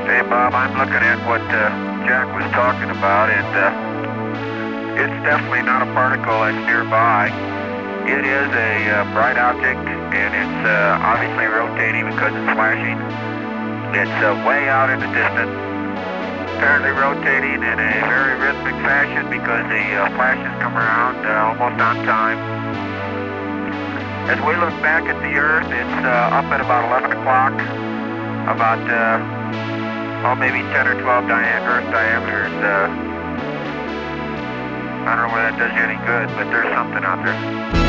Hey, Bob, I'm looking at what Jack was talking about, and it's definitely not a particle that's nearby. It is a bright object, and it's obviously rotating because it's flashing. It's way out in the distance, apparently rotating in a very rhythmic fashion because the flashes come around almost on time. As we look back at the Earth, it's up at about 11 o'clock, about maybe 10 or 12 Earth diameters. I don't know whether that does you any good, but there's something out there.